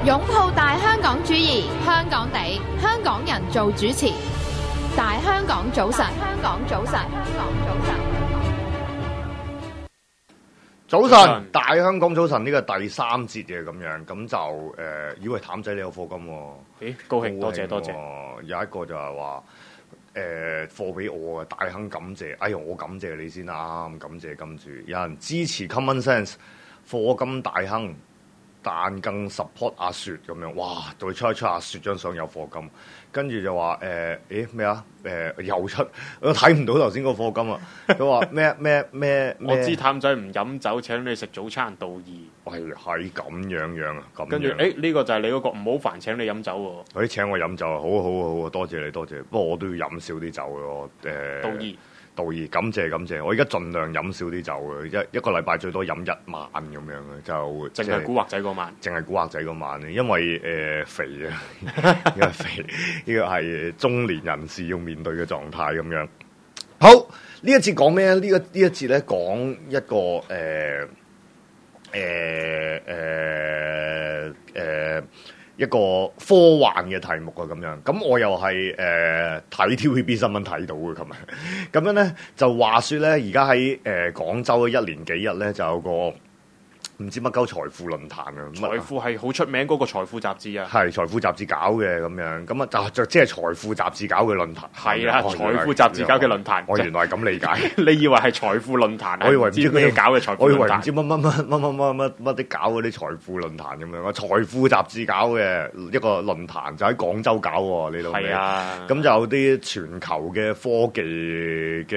擁抱大香港主義，香港地，香港人做主持。大香港早晨，香港早晨，香港早晨。 早晨，大香港早晨呢個第三節嘅咁樣，咁就以為譚仔你有課金喎， 咦，高興，多謝多謝。 有一個就係話課俾我嘅，大亨感謝，哎呀我感謝你先啦，感謝金主，有人支持 Common Sense 課金大亨。但更 support 阿雪咁樣，哇！再出一出阿雪張相有課金，跟住就話咩啊？又出，我睇唔到頭先個課金啊！佢話咩？ 我知譚仔唔飲酒，請你食早餐道義。 係咁樣啊！咁跟住呢個就係你嗰個唔好煩請你飲酒喎。 佢請我飲酒啊！好，多謝你，多謝。不過我都要飲少啲酒嘅道義。 道義，感謝！我而家盡量飲少啲酒嘅，一個禮拜最多飲1晚咁樣嘅，就淨係古惑仔嗰晚， 淨係古惑仔嗰晚，因為肥啊，因為肥，呢個係中年人士要面對嘅狀態咁樣。好，呢一節講咩咧？呢一節咧講一個一個科幻嘅題目啊，咁樣，咁我又係睇 TVB 新聞睇到嘅，琴日，咁樣咧就話說咧，而家喺廣州一連幾日咧就有個唔知乜鳩財富論壇啊！ 財富係好出名嗰個財富雜誌啊， 係財富雜誌搞嘅咁樣，咁啊就即係財富雜誌搞嘅論壇。 係啊，財富雜誌搞嘅論壇。 我原來係咁理解。 你以為係財富論壇？ 我以為唔知咩搞嘅財富論壇。 我以為唔知乜啲搞嗰啲財富論壇咁樣啊！財富雜誌搞嘅一個論壇就喺廣州搞喎，你度。 係啊。 咁就有啲全球嘅科技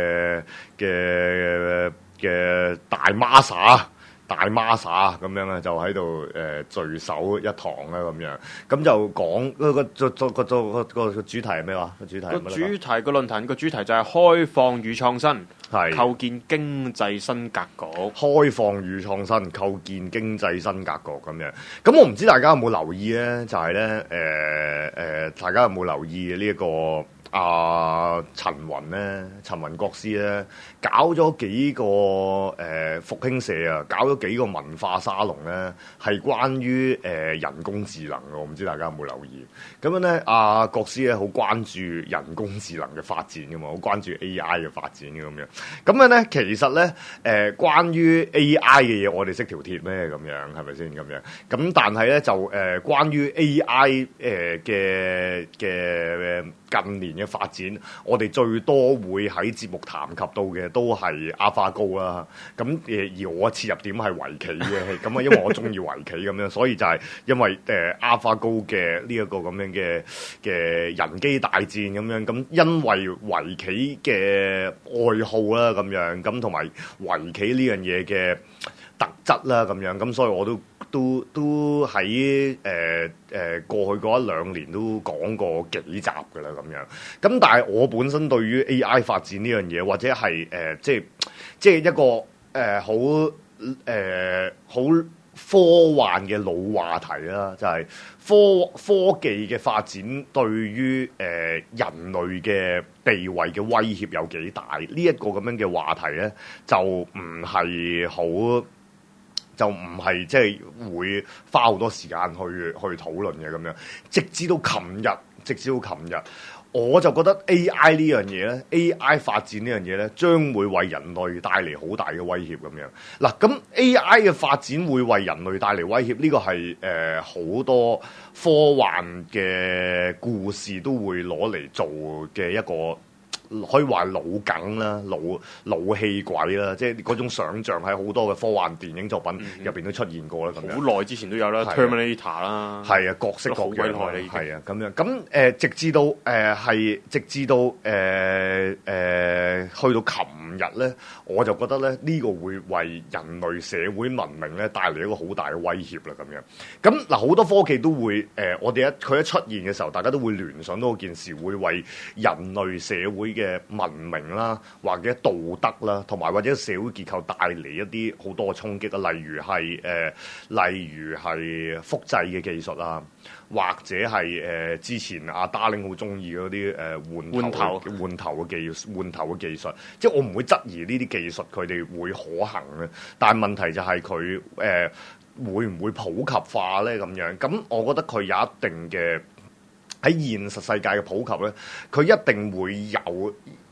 嘅大孖沙咁樣咧，就喺度聚首一堂啦咁樣，咁就講個主題係咩話？個主題個論壇個主題就係開放與創新， 係構建經濟新格局。 開放與創新，構建經濟新格局咁樣。咁我唔知大家有冇留意咧？就係咧大家有冇留意呢一個？陳雲國師咧，搞咗幾個復興社啊，搞咗幾個文化沙龍咧，係關於人工智能嘅。我唔知大家有冇留意？咁樣咧，國師咧好關注人工智能嘅發展嘅嘛，好關注 AI 嘅發展嘅咁樣。咁樣咧，其實咧關於 AI 嘅嘢，我哋識條鐵咩咁樣？係咪先咁樣？咁但係咧就關於 AI 嘅近年嘅發展，我哋最多會喺節目談及到嘅都係 AlphaGo 啦。咁而我切入點係圍棋嘅，咁啊因為我中意圍棋咁樣，所以就係因為AlphaGo 嘅呢一個咁樣嘅人機大戰咁樣。咁因為圍棋嘅愛好啦咁樣，咁同埋圍棋呢樣嘢嘅特質啦咁樣，咁所以我都喺過去嗰1-2年都講過幾集㗎啦咁樣。咁但係我本身對於 AI 發展呢樣嘢，或者係即係一個好科幻嘅老話題啦，就係科技嘅發展對於人類嘅地位嘅威脅有幾大？呢一個咁樣嘅話題咧，就唔係即係會花好多時間去討論嘅咁樣，直至到琴日，我就覺得 AI 呢樣嘢咧 ，AI 發展呢樣嘢咧，將會為人類帶嚟好大嘅威脅咁樣。嗱，咁 AI 嘅發展會為人類帶嚟威脅，呢個係好多科幻嘅故事都會攞嚟做嘅一個。可以話老梗啦，老氣鬼啦，即係嗰種想像喺好多嘅科幻電影作品入邊都出現過啦。咁樣好耐之前都有啦 ，Terminator 啦， 係啊，各式各樣係啊，咁樣咁直至到去到琴日咧，我就覺得咧呢個會為人類社會文明咧帶嚟一個好大嘅威脅啦。咁樣咁嗱，好多科技都會我哋佢一出現嘅時候，大家都會聯想到件事會為人類社會嘅文明啦，或者道德啦，同埋或者社會結構帶嚟一啲好多嘅衝擊啊，例如係複製嘅技術啊，或者係之前阿 Darling 好中意嗰啲換頭嘅技術，即係我唔會質疑呢啲技術佢哋會可行嘅，但係問題就係佢會唔會普及化咧？咁樣咁，我覺得佢有一定嘅喺現實世界嘅普及咧，佢一定會有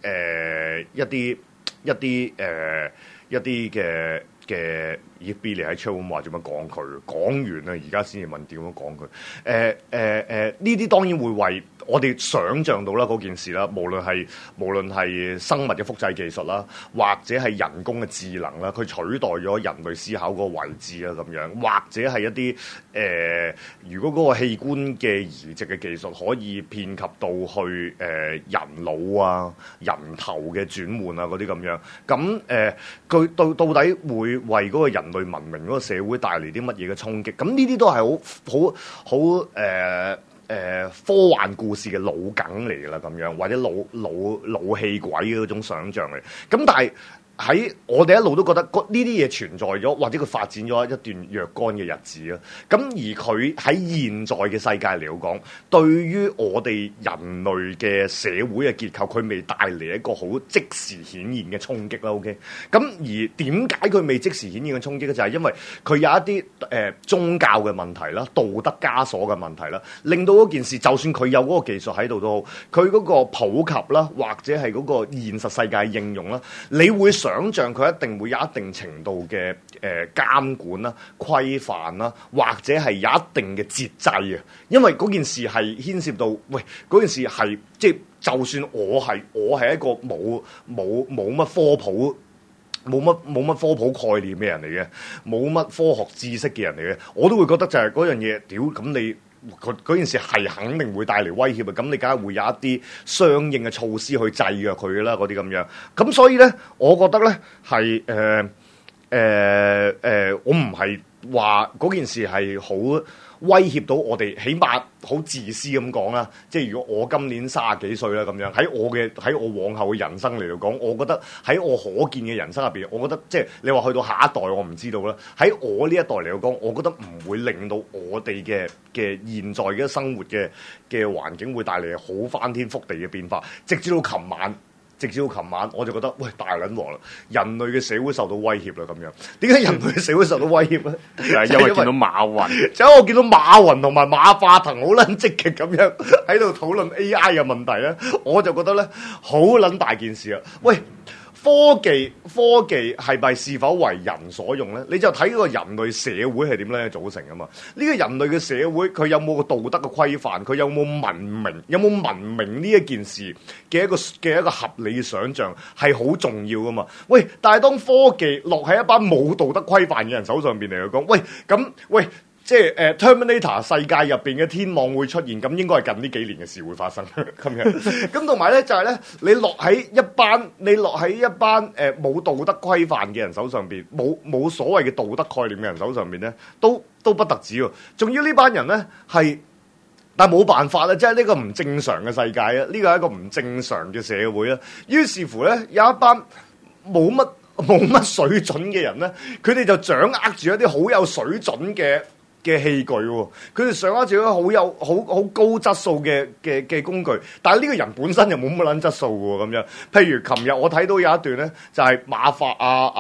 一啲嘅Billy 喺 channel 話做乜講佢？講完啦，而家先至問點樣講佢？呢啲當然會為我哋想像到啦嗰件事啦，無論係生物嘅複製技術啦，或者係人工嘅智能啦，佢取代咗人類思考嗰個位置啊咁樣，或者係一啲如果嗰個器官嘅移植嘅技術可以遍及到去人腦啊、人頭嘅轉換啊嗰啲咁樣，咁佢到底會為嗰個人類文明嗰個社會帶嚟啲乜嘢嘅衝擊？咁呢啲都係好科幻故事嘅老梗嚟㗎啦，咁樣或者老氣鬼嗰種想像嚟。咁但係喺我哋一路都覺得呢啲嘢存在咗，或者佢發展咗一段若干嘅日子啦。咁而佢喺現在嘅世界嚟講，對於我哋人類嘅社會嘅結構，佢未帶嚟一個好即時顯現嘅衝擊啦。OK， 咁而點解佢未即時顯現嘅衝擊咧？就係因為佢有一啲宗教嘅問題啦、道德枷鎖嘅問題啦，令到嗰件事，就算佢有嗰個技術喺度都好，佢嗰個普及啦，或者係嗰個現實世界應用啦，你會想像佢一定會有一定程度嘅監管啦、規範啦，或者係有一定嘅節制啊。因為嗰件事係牽涉到，喂，嗰件事係即係就算我係一個冇乜科普。冇乜科普概念嘅人嚟嘅，冇乜科學知識嘅人嚟嘅，我都會覺得就係嗰樣嘢，屌咁你嗰件事係肯定會帶嚟威脅嘅，咁你梗係會有一啲相應嘅措施去制約佢啦，嗰啲咁樣。咁所以咧，我覺得咧係我唔係話嗰件事係好威脅到我哋，起碼好自私咁講啦。即係如果我今年30幾歲啦咁樣，喺我往後嘅人生嚟到講，我覺得喺我可見嘅人生入邊，我覺得即係你話去到下一代，我唔知道啦。喺我呢一代嚟到講，我覺得唔會令到我哋嘅現在嘅生活嘅環境會帶嚟好翻天覆地嘅變化，直至到琴晚，我就覺得喂，大撚鑊啦！人類嘅社會受到威脅啦，咁樣點解人類嘅社會受到威脅咧？ 因為見到馬雲， 就我見到馬雲同埋馬化騰好撚積極咁樣喺度討論 AI 嘅問題咧，我就覺得咧好撚大件事啊！喂！科技係咪是否為人所用咧？你就睇個人類社會係點樣組成啊嘛？呢個人類嘅社會佢有冇個道德嘅規範？佢有冇文明？有冇文明呢一件事嘅一個合理嘅想像係好重要噶嘛？喂！但係當科技落喺一班冇道德規範嘅人手上邊嚟講，喂。即係Terminator 世界入邊嘅天網會出現，咁應該係近呢幾年嘅事會發生咁樣。咁同埋咧就係咧，你落喺一班冇道德規範嘅人手上邊，冇所謂嘅道德概念嘅人手上邊咧，都不特止喎。仲要呢班人咧係，但係冇辦法啦，即係呢個唔正常嘅世界啊，呢個係一個唔正常嘅社會啊。於是乎咧，有一班冇乜水準嘅人咧，佢哋就掌握住一啲好有水準嘅器具喎，佢哋掌握住一個好高質素嘅工具，但係呢個人本身又冇乜撚質素喎咁樣。譬如琴日我睇到有一段咧，就係馬雲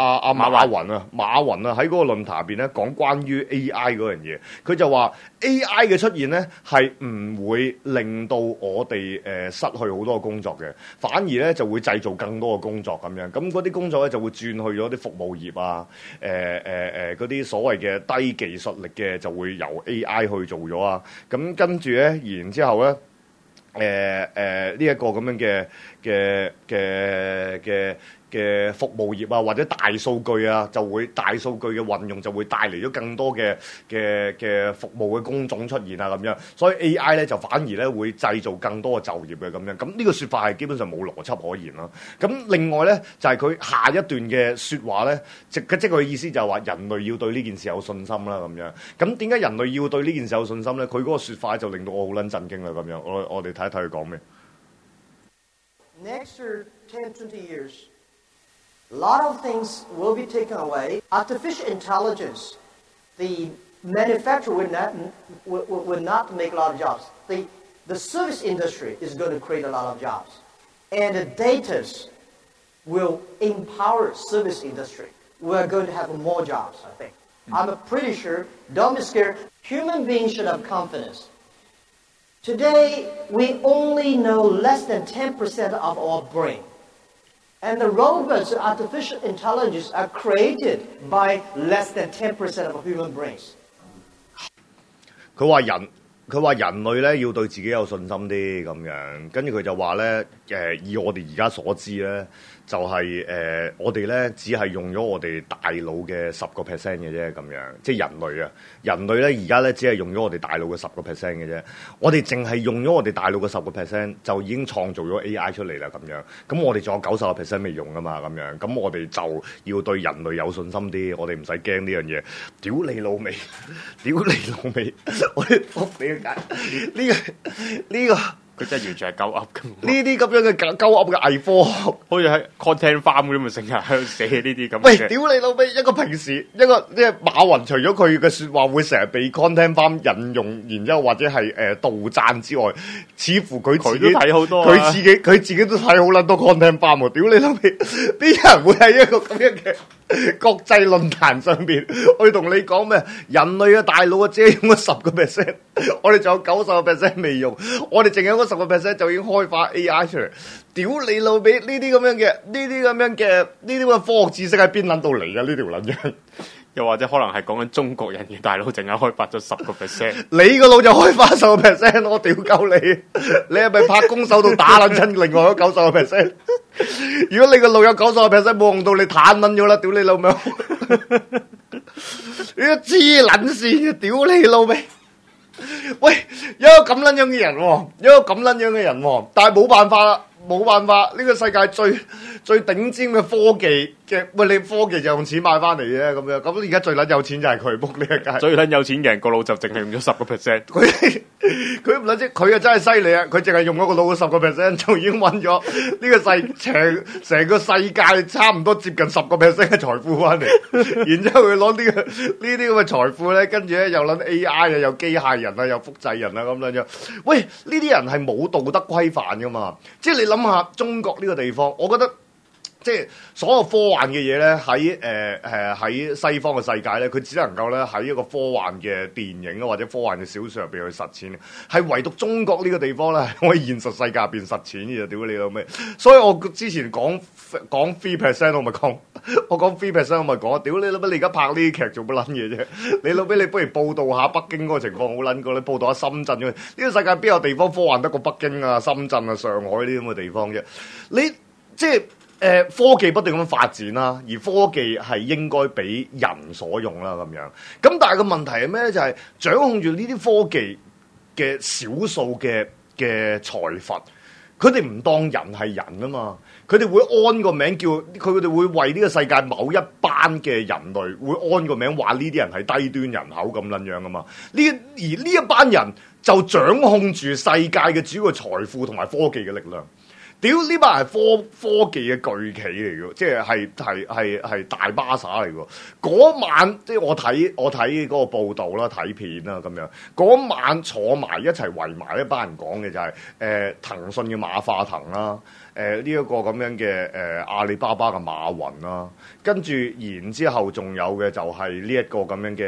啊喺嗰個論壇入邊咧講關於 AI 嗰樣嘢，佢就話 AI 嘅出現咧係唔會令到我哋失去好多工作嘅，反而咧就會製造更多嘅工作咁樣。咁嗰啲工作咧就會轉去咗啲服務業啊，嗰啲所謂嘅低技術力嘅就會由 AI 去做咗啊，咁跟住咧，然之後咧，呢一個咁樣嘅服務業啊，或者大數據啊，大數據嘅運用就會帶嚟咗更多嘅服務嘅工種出現啊咁樣，所以 AI 咧就反而咧會製造更多嘅就業嘅咁樣，咁呢個説法係基本上冇邏輯可言咯。咁另外咧就係佢下一段嘅説話咧，即佢嘅意思就係話人類要對呢件事有信心啦咁樣。咁點解人類要對呢件事有信心咧？佢嗰個説法就令到我好撚震驚啦咁樣。我哋睇一睇佢講咩。 Next 10-20 years. A lot of things will be taken away. Artificial intelligence, the manufacturer will not make a lot of jobs. The service industry is going to create a lot of jobs. And the data will empower service industry. We are going to have more jobs, I think. I'm pretty sure, don't be scared, human beings should have confidence. Today, we only know less than 10% of our brain. And the robots, artificial intelligence, are created by less than 10% of human brains. 佢話人類咧要對自己有信心啲咁樣，跟住佢就話咧以我哋而家所知咧，就係我哋咧只係用咗我哋大腦嘅10% 嘅啫咁樣，即係人類咧而家咧只係用咗我哋大腦嘅10% 嘅啫，我哋淨係用咗我哋大腦嘅10% 就已經創造咗 AI 出嚟啦咁樣，咁我哋仲有90% 未用噶嘛咁樣，咁我哋就要對人類有信心啲，我哋唔使驚呢樣嘢。屌你老味，我哋仆你個街，呢個。 佢真係完全係鳩噏咁。 呢啲咁樣嘅鳩噏嘅偽科學， 好似喺 content farm 咁，咪成日喺度寫呢啲咁。 喂，屌你老味！一個平時即係馬雲，除咗佢嘅説話會成日被 content farm 引用，然之後或者係盜讚之外，似乎佢自己都睇好多， 佢自己都睇好撚多 content farm 喎！屌你老味！啲人會喺一個咁樣嘅國際論壇上邊去同你講咩？人類嘅大腦只係用咗10%，我哋仲有90% 未用，我哋淨係嗰10% 就已經開發 AI 出嚟。屌你老味！呢啲咁嘅科學知識喺邊撚到嚟㗎？呢條撚樣。 又或者可能係講緊中國人嘅大腦淨係開發咗10%， 你個腦就開發10%，我屌鳩你！你係咪拍公手度打撚親另外嗰90%？如果你個腦有90% 冇用到，你攤撚咗啦！屌你老味！你都黐撚線嘅，屌你老味！喂，有一個咁撚樣嘅人喎，但係冇辦法啦。呢個世界最頂尖嘅科技嘅，喂，你科技就用錢買翻嚟啫咁樣。咁而家最撚有錢就係佢仆呢一屆。 最撚有錢嘅人個腦就淨係用咗10%。 佢唔撚知，佢啊真係犀利啊！佢淨係用咗個腦嘅10%，就已經揾咗呢個成個世界差唔多接近10% 嘅財富翻嚟。然之後佢攞呢啲咁嘅財富咧，跟住咧又撚 AI 啊，又機械人啊，又複製人啊咁樣樣。喂，呢啲人係冇道德規範噶嘛？即係你諗下中國呢個地方，我覺得。即係所有科幻嘅嘢咧，喺西方嘅世界咧，佢只能夠咧喺一個科幻嘅電影啊或者科幻嘅小説入邊去實踐，係唯獨中國呢個地方咧係可以現實世界入邊實踐嘅，屌你老味！所以我之前講 3%， 我咪講 3%， 我咪講，屌你老味！你而家拍呢啲劇做乜撚嘢啫？你老味，你不如報導下北京嗰個情況好撚過，你報導下深圳嗰個，呢個世界邊有地方科幻得過北京啊、深圳啊、上海呢啲咁嘅地方啫？你即係。科技不斷咁發展啦，而科技係應該俾人所用啦咁樣。咁但係個問題係咩咧？就係掌控住呢啲科技嘅少數嘅財閥，佢哋唔當人係人啊嘛。佢哋會安個名叫佢哋會為呢個世界某一班嘅人類會安個名，話呢啲人係低端人口咁撚樣啊嘛。而呢一班人就掌控住世界嘅主要財富同埋科技嘅力量。屌呢班係科技嘅巨企嚟嘅，即係大巴撒嚟嘅。嗰晚即係我睇嗰個報道啦、睇片啦咁樣。嗰晚坐埋一齊圍埋一班人講嘅就係騰訊嘅馬化騰啦，呢一個咁樣嘅阿里巴巴嘅馬雲啦，跟住然之後仲有嘅就係呢一個咁樣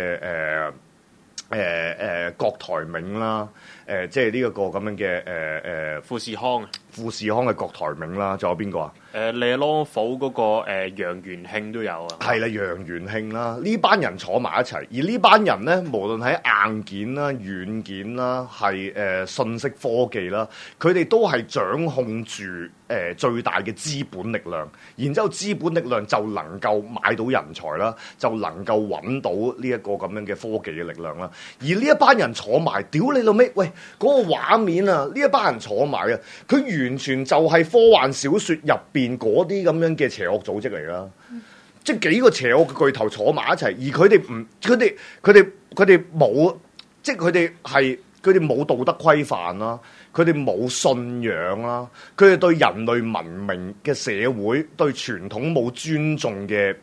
嘅郭台銘啦，即係呢一個咁樣嘅富士康嘅郭台銘啦，仲有邊個啊？ 利朗府嗰個楊元慶都有啊。係啦，楊元慶啦，呢班人坐埋一齊，而呢班人咧，無論喺硬件啦、軟件啦，係信息科技啦，佢哋都係掌控住最大嘅資本力量，然之後資本力量就能夠買到人才啦，就能夠揾到呢一個咁樣嘅科技嘅力量啦。而呢一班人坐埋，屌你老味，喂，嗰個畫面啊，呢一班人坐埋啊，佢完全就係科幻小説入邊嗰啲咁樣嘅邪惡組織嚟啦，即係幾個邪惡嘅巨頭坐埋一齊，而佢哋冇，即係佢哋冇道德規範啦，佢哋冇信仰啦，佢哋對人類文明嘅社會對傳統冇尊重嘅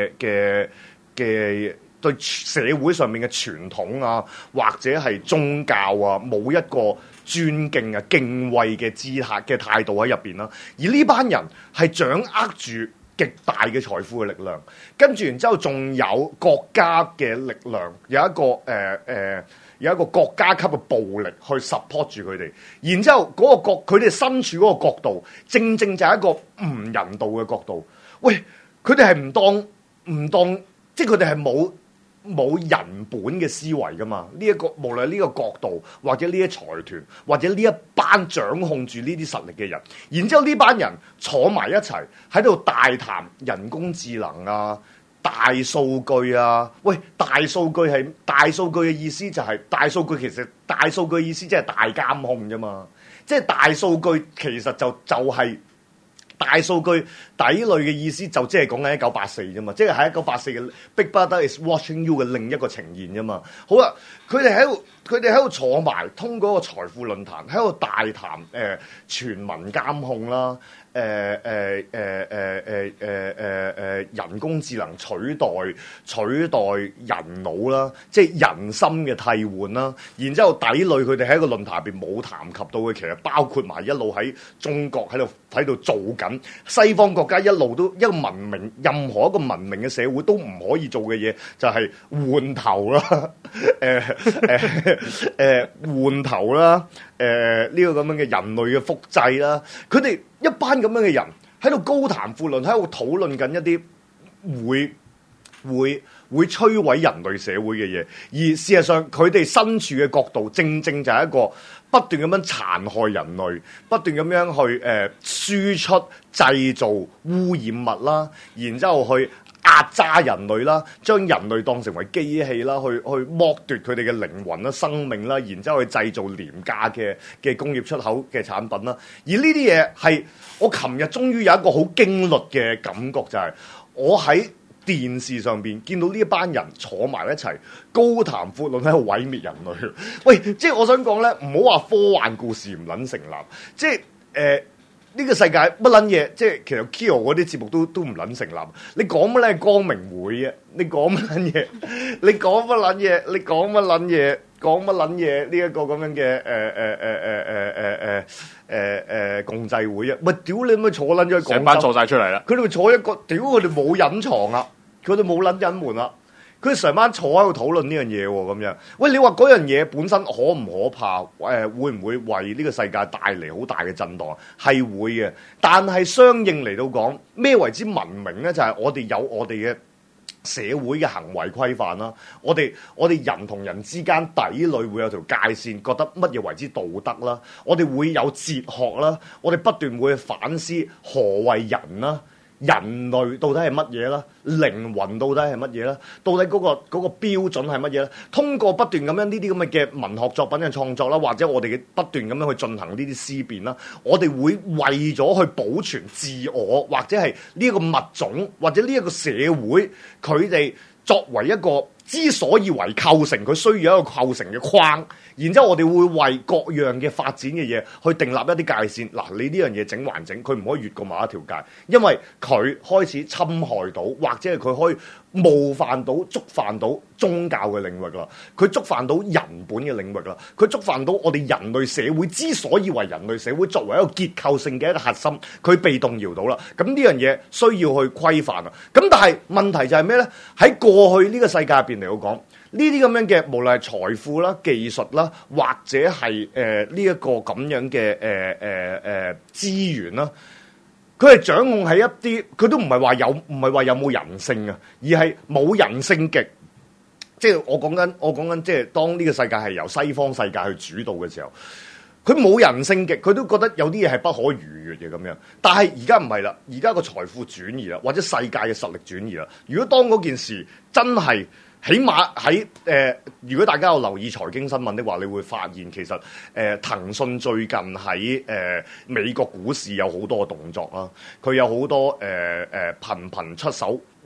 對社會上面嘅傳統啊，或者係宗教啊，冇一個尊敬啊、敬畏嘅姿態嘅態度喺入邊啦。而呢班人係掌握住極大嘅財富嘅力量，跟住然之後仲有國家嘅力量，有一個國家級嘅暴力去 support 住佢哋，然之後嗰個佢哋身處嗰個角度，正正就係一個唔人道嘅角度。喂，佢哋係唔當，即係佢哋係冇人本嘅思維噶嘛？呢一個無論呢個角度，或者呢啲財團，或者呢一班掌控住呢啲實力嘅人，然之後呢班人坐埋一齊喺度大談人工智能啊、大數據啊。喂，大數據嘅意思就係、大數據，其實大數據意思即係大監控啫嘛。即係大數據其實就係、大數據底類嘅意思就即係講緊1984啫嘛，即係喺1984嘅 Big Brother is watching you 嘅另一個呈現啫嘛。好啦，佢哋喺度坐埋，通過個財富論壇喺度大談全民監控啦，人工智能取代人腦啦，即係人心嘅替換啦。然之後底類佢哋喺一個論壇入邊冇談及到嘅，其實包括埋一路喺中國喺度做緊西方國家一路都一個文明，任何一個文明嘅社會都唔可以做嘅嘢，就係換頭啦，換頭啦，呢個咁樣嘅人類嘅複製啦，佢哋一班咁樣嘅人喺度高談闊論，喺度討論緊一啲會摧毀人類社會嘅嘢，而事實上佢哋身處嘅角度，正正就係一個不斷咁樣殘害人類，不斷咁樣去輸出製造污染物啦，然之後去壓榨人類啦，將人類當成為機器啦，去剝奪佢哋嘅靈魂啦、生命啦，然之後去製造廉價嘅工業出口嘅產品啦。而呢啲嘢係我琴日終於有一個好驚慄嘅感覺，就係我喺電視上邊見到呢一班人坐埋一齊高談闊論喺度毀滅人類。喂，即係我想講咧，唔好話科幻故事唔撚成立，即係呢個世界乜撚嘢？即係其實 Kio 嗰啲節目都唔撚成立。你講乜咧？光明會啊！你講乜撚嘢？你講乜撚嘢？你講乜撚嘢？講乜撚嘢？呢一個咁樣嘅共濟會啊！咪屌你咪坐撚咗喺廣州， 成班坐晒出嚟啦！ 佢哋咪坐一個，屌佢哋冇隱藏啊！佢哋冇撚隱瞞啦！佢哋成班坐喺度討論呢樣嘢喎，咁樣。喂，你話嗰樣嘢本身可唔可怕？會唔會為呢個世界帶嚟好大嘅震盪？係會嘅，但係相應嚟到講，咩為之文明咧？就係我哋有我哋嘅社會嘅行為規範啦。我哋人同人之間底裏會有條界線，覺得乜嘢為之道德啦？我哋會有哲學啦，我哋不斷會去反思何謂人啦。人類到底係乜嘢啦？靈魂到底係乜嘢啦？到底嗰個標準係乜嘢咧？通過不斷咁樣呢啲咁嘅文學作品嘅創作啦，或者我哋嘅不斷咁樣去進行呢啲思辨啦，我哋會為咗去保存自我，或者係呢一個物種，或者呢一個社會，佢哋作為一個之所以為構成，佢需要一個構成嘅框。然之後我哋會為各樣嘅發展嘅嘢去訂立一啲界線。嗱，你呢樣嘢整還整，佢唔可以越過某一條界，因為佢開始侵害到，或者係佢可以冒犯到、觸犯到宗教嘅領域啦，佢觸犯到人本嘅領域啦，佢觸犯到我哋人類社會之所以為人類社會作為一個結構性嘅一個核心，佢被動搖到啦。咁呢樣嘢需要去規範啊。咁但係問題就係咩呢？喺過去呢個世界入邊嚟講，呢啲咁樣嘅，無論係財富啦、技術啦，或者係呢一個咁樣嘅資源啦，佢係掌控喺一啲，佢都唔係話有冇人性啊，而係冇人性極。即係我講緊，即係當呢個世界係由西方世界去主導嘅時候，佢冇人性極，佢都覺得有啲嘢係不可逾越嘅咁樣。但係而家唔係啦，而家個財富轉移啦，或者世界嘅實力轉移啦。如果當嗰件事真係，起碼喺如果大家有留意財經新聞的話，你會發現其實騰訊最近喺美國股市有好多動作啦，佢有好多頻頻出手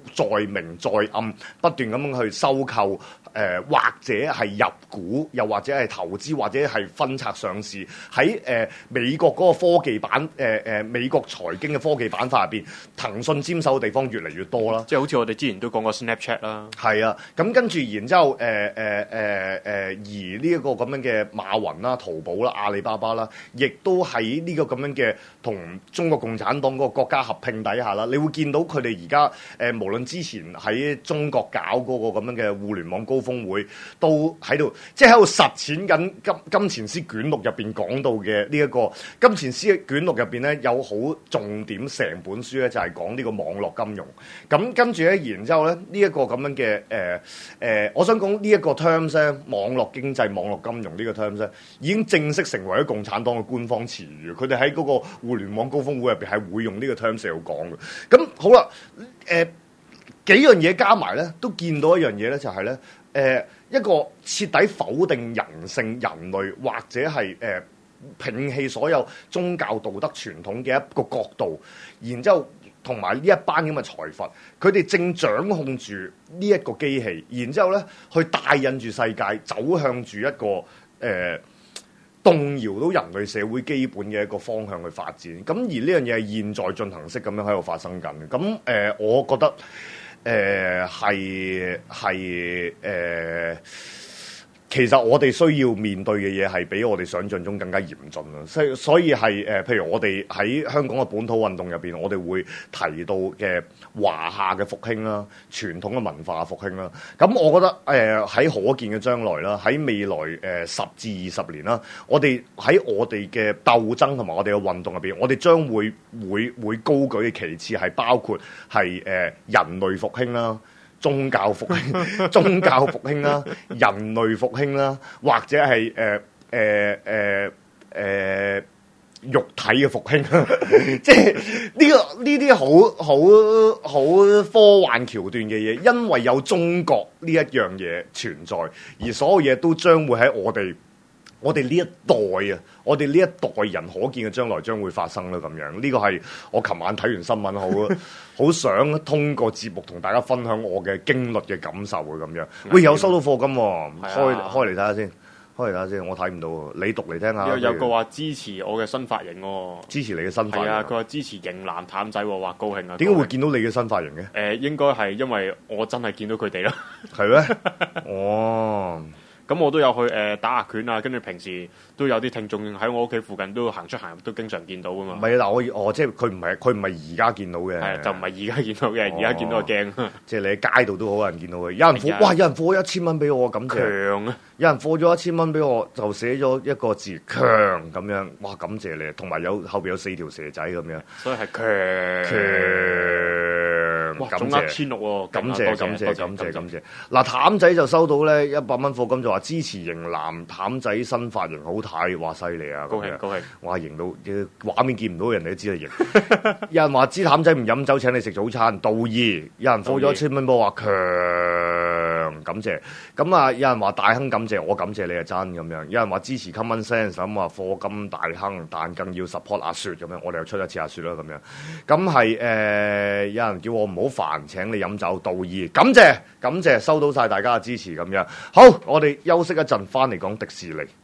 在明在暗不斷咁樣去收購。或者係入股，又或者係投資，或者係分拆上市，喺美國嗰個科技板美國財經嘅科技板塊入邊，騰訊沾手嘅地方越嚟越多啦。 即係好似我哋之前都講過 Snapchat 啦。 係啊，咁跟住然之後而呢一個咁樣嘅馬雲啦、淘寶啦、阿里巴巴啦，亦都喺呢個咁樣嘅同中國共產黨嗰個國家合併底下啦，你會見到佢哋而家無論之前喺中國搞嗰個咁樣嘅互聯網高峰會都喺度，即係喺度實踐緊金錢師卷錄入邊講到嘅呢一個金錢師嘅卷錄入邊咧，有好重點，成本書咧就係講呢個網絡金融。咁跟住咧，然之後咧呢一個咁樣嘅我想講呢一個 terms 咧，網絡經濟、網絡金融呢個 terms 咧，已經正式成為咗共產黨嘅官方詞語。佢哋喺嗰個互聯網高峰會入邊係會用呢個 terms 嚟講嘅。咁好啦，幾樣嘢加埋咧，都見到一樣嘢咧，就係咧。一個徹底否定人性、人類或者係摒棄所有宗教道德傳統嘅一個角度，然之後同埋呢一班咁嘅財閥，佢哋正掌控住呢一個機器，然之後咧去帶引住世界走向住一個動搖到人類社會基本嘅一個方向去發展。咁而呢樣嘢係現在進行式咁樣喺度發生緊。咁我覺得。其實我哋需要面對嘅嘢係比我哋想象中更加嚴峻啦，所以係譬如我哋喺香港嘅本土運動入邊，我哋會提到嘅華夏嘅復興啦，傳統嘅文化復興啦。咁我覺得喺可見嘅將來啦，喺未來10至20年啦，我哋喺我哋嘅鬥爭同埋我哋嘅運動入邊，我哋將會高舉嘅旗幟係包括係人類復興啦。宗教復興啦，人類復興啦，或者係肉體嘅復興啦，即係呢啲好科幻橋段嘅嘢，因為有中國呢一樣嘢存在，而所有嘢都將會喺我哋呢一代啊，我哋呢一代人可見嘅將來將會發生啦咁樣。呢個係我琴晚睇完新聞好想通過節目同大家分享我嘅經歷嘅感受嘅咁樣。喂，有收到課金喎，開嚟睇下先，開嚟睇下先，我睇唔到喎，你讀嚟聽下。有個話支持我嘅新髮型喎， 支持你嘅新髮型。係啊，佢話支持型男淡仔喎，話高興啊。 點解會見到你嘅新髮型嘅？ 應該係因為我真係見到佢哋啦。 係咩？哦。 咁我都有去打下拳啊，跟住平時都有啲聽眾喺我屋企附近都行出行入，都經常見到噶嘛。唔係嗱，即係佢唔係而家見到嘅， 係就唔係而家見到嘅，而家見到就驚。即係你喺街度都好多人見到嘅，有人貨1000蚊俾我，感謝。強啊！有人貨咗1000蚊俾我，就寫咗一個字強咁樣，哇！感謝你，同埋後邊有4條蛇仔咁樣， 所以係強。哇！總額1600喎， 感謝。嗱，譚仔就收到咧100蚊課金，就話支持型男譚仔新髮型好睇，話犀利啊！ 高興！ 哇，型到畫面見唔到人哋都知係型。有人話知譚仔唔飲酒請你食早餐，道義。有人課咗1000蚊俾我話強，感謝。咁啊，有人話大亨感謝，我感謝你係真咁樣。有人話支持 common sense， 咁話課金大亨，但更要 support 阿雪咁樣。我哋又出一次阿雪啦咁樣。咁係有人叫我唔好煩，請你飲酒，道義，感謝，收到晒大家嘅支持咁樣。好，我哋休息一陣，翻嚟講迪士尼。